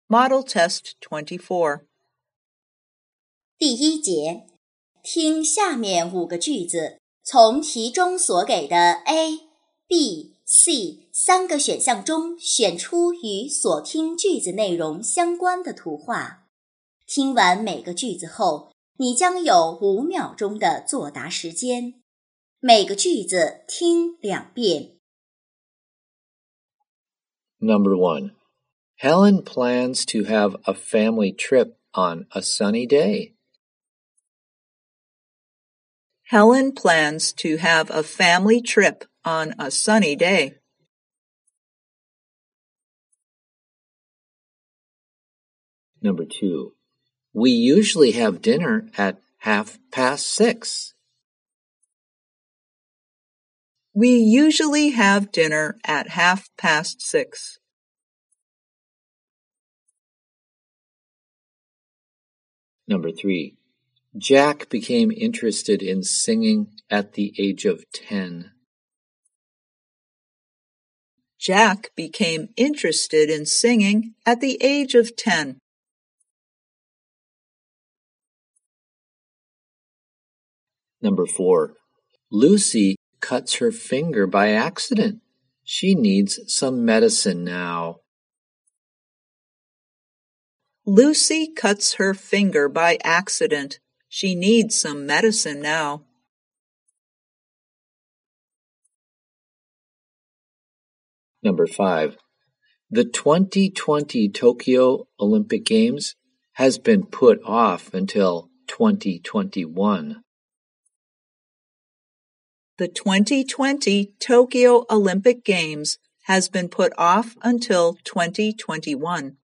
Model Test 24. 第一节，听下面5个句子，从题中所给的 A、B、C 3个选项中选出与所听句子内容相关的图画。听完每个句子后，你将有5秒钟的作答时间。每个句子听2遍。 Number 1. Helen plans to have a family trip on a sunny day. Helen plans to have a family trip on a sunny day. Number 2. We usually have dinner at 6:30. We usually have dinner at 6:30. Number 3. Jack became interested in singing at the age of 10. Jack became interested in singing at the age of 10. Number 4. Lucy cuts her finger by accident. She needs some medicine now. Lucy cuts her finger by accident. She needs some medicine now. Number 5. The 2020 Tokyo Olympic Games has been put off until 2021. The 2020 Tokyo Olympic Games has been put off until 2021.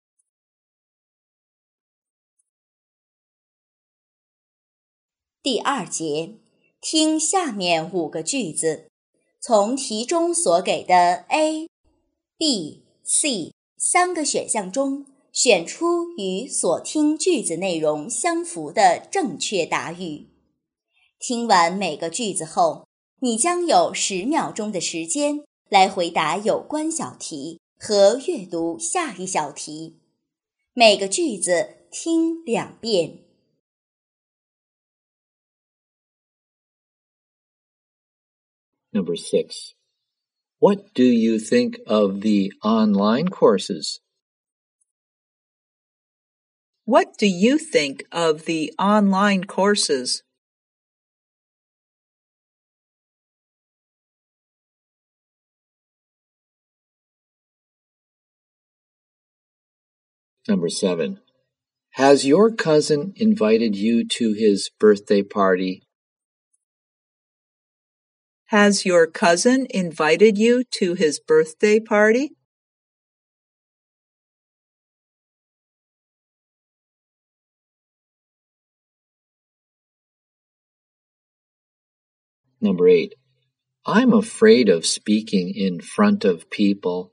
第二节，听下面5个句子，从题中所给的 A、B、C 3个选项中选出与所听句子内容相符的正确答语。听完每个句子后，你将有10秒钟的时间来回答有关小题和阅读下一小题。每个句子听2遍。 Number 6. What do you think of the online courses? What do you think of the online courses? Number 7. Has your cousin invited you to his birthday party? Has your cousin invited you to his birthday party? Number 8. I'm afraid of speaking in front of people.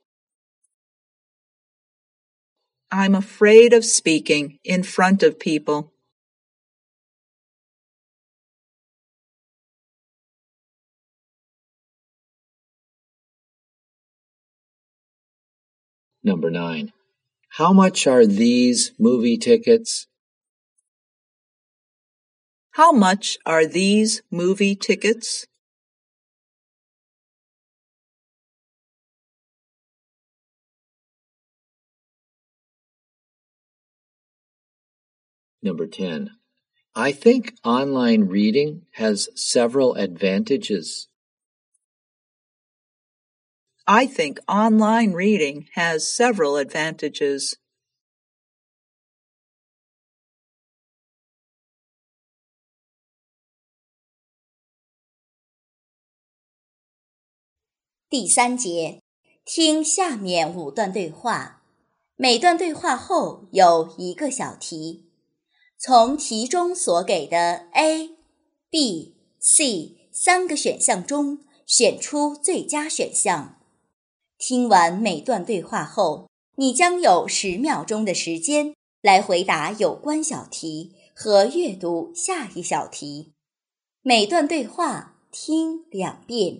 I'm afraid of speaking in front of people. Number 9. How much are these movie tickets? How much are these movie tickets? Number 10. I think online reading has several advantages. I think online reading has several advantages. 第三节，听下面5段对话，每段对话后有1个小题。从题中所给的 A、B、C 3个选项中选出最佳选项。听完每段对话后，你将有10秒钟的时间来回答有关小题和阅读下一小题。每段对话听2遍。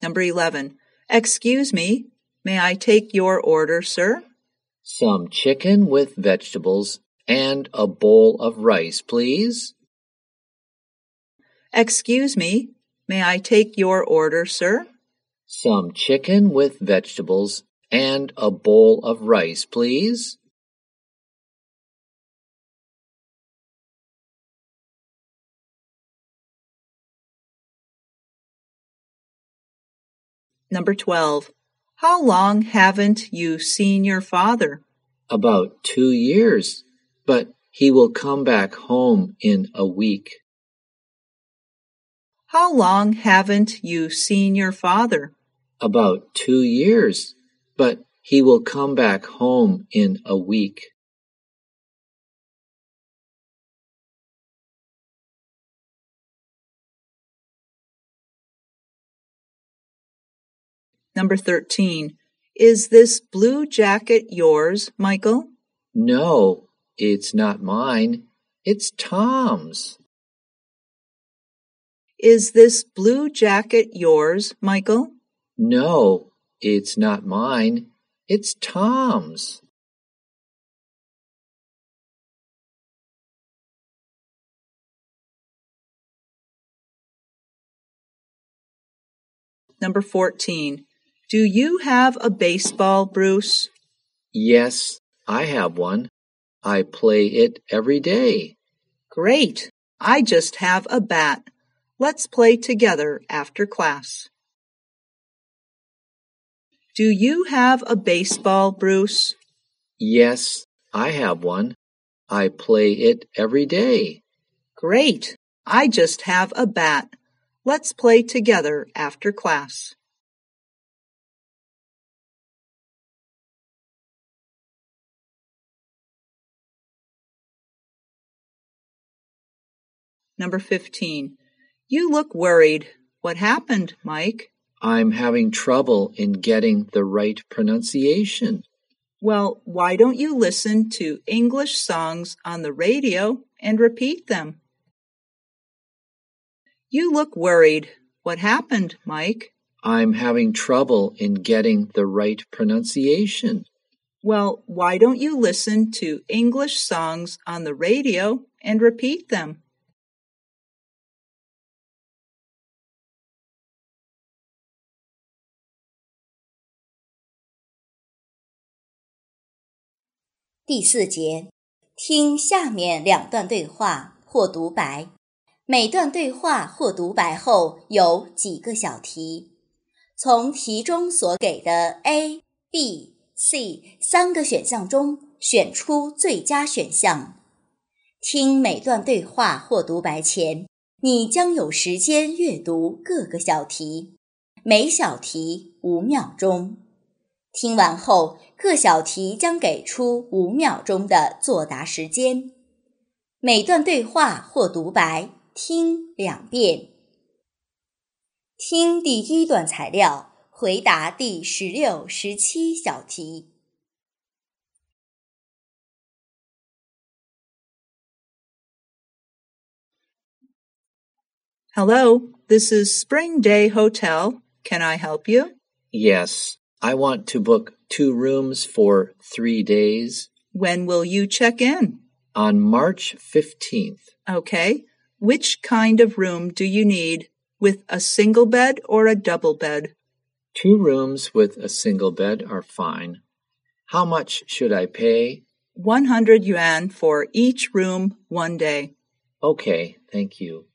Number 11. Excuse me, may I take your order, sir? Some chicken with vegetables and a bowl of rice, please. Excuse me, may I take your order, sir? Some chicken with vegetables and a bowl of rice, please. Number 12. How long haven't you seen your father? About 2 years, but he will come back home in a week. How long haven't you seen your father? About 2 years, but he will come back home in a week. Number 13. Is this blue jacket yours, Michael? No, it's not mine. It's Tom's. Is this blue jacket yours, Michael? No, it's not mine. It's Tom's. Number 14. Do you have a baseball, Bruce? Yes, I have one. I play it every day. Great. I just have a bat. Let's play together after class. Do you have a baseball, Bruce? Yes, I have one. I play it every day. Great. I just have a bat. Let's play together after class. Number 15. You look worried. What happened, Mike? I'm having trouble in getting the right pronunciation. Well, why don't you listen to English songs on the radio and repeat them? You look worried. What happened, Mike? I'm having trouble in getting the right pronunciation. Well, why don't you listen to English songs on the radio and repeat them? 第4节，听下面2段对话或独白，每段对话或独白后有几个小题，从题中所给的 A、B、C 3个选项中选出最佳选项。听每段对话或独白前，你将有时间阅读各个小题，每小题5秒钟。听完后，各小题将给出5秒钟的作答时间。每段对话或独白听2遍。听第1段材料，回答第16、17小题。 Hello, this is Spring Day Hotel. Can I help you? Yes, I want to book 2 rooms for 3 days. When will you check in? On March 15th. Okay. Which kind of room do you need? With a single bed or a double bed? 2 rooms with a single bed are fine. How much should I pay? 100 yuan for each room 1 day. Okay, thank you.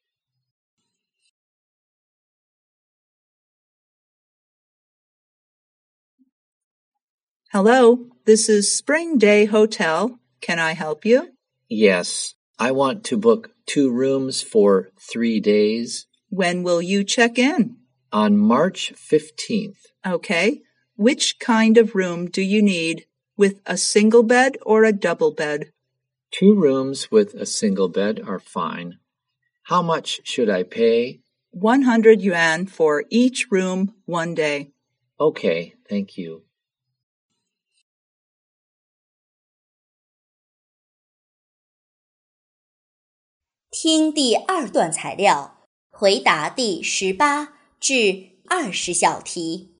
Hello, this is Spring Day Hotel. Can I help you? Yes, I want to book 2 rooms for 3 days. When will you check in? On March 15th. Okay. Which kind of room do you need? With a single bed or a double bed? 2 rooms with a single bed are fine. How much should I pay? 100 yuan for each room 1 day. Okay, thank you. 听第2段材料，回答第18至 20小题。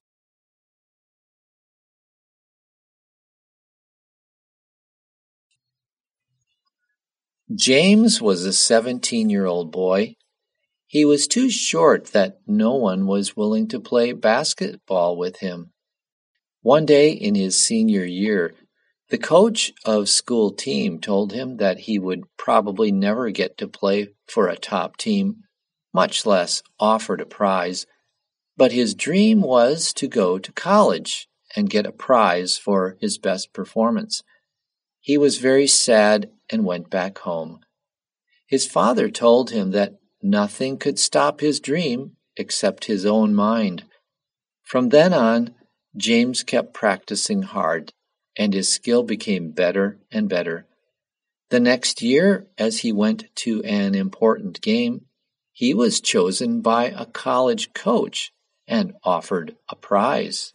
James was a 17-year-old boy. He was too short that no one was willing to play basketball with him. One day in his senior year, the coach of school team told him that he would probably never get to play for a top team, much less offered a prize. But his dream was to go to college and get a prize for his best performance. He was very sad and went back home. His father told him that nothing could stop his dream except his own mind. From then on, James kept practicing hard, and his skill became better and better. The next year, as he went to an important game, he was chosen by a college coach and offered a prize.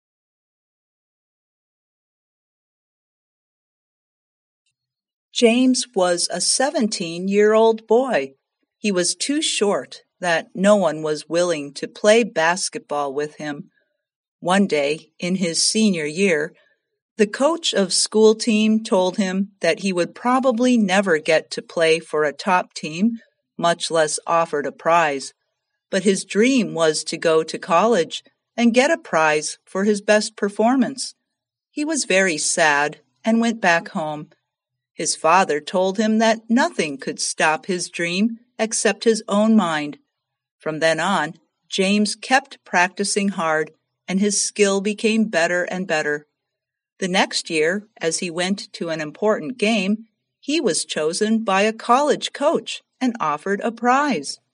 James was a 17-year-old boy. He was too short that no one was willing to play basketball with him. One day, in his senior year, the coach of school team told him that he would probably never get to play for a top team, much less offered a prize. But his dream was to go to college and get a prize for his best performance. He was very sad and went back home. His father told him that nothing could stop his dream except his own mind. From then on, James kept practicing hard, and his skill became better and better. The next year, as he went to an important game, he was chosen by a college coach and offered a prize.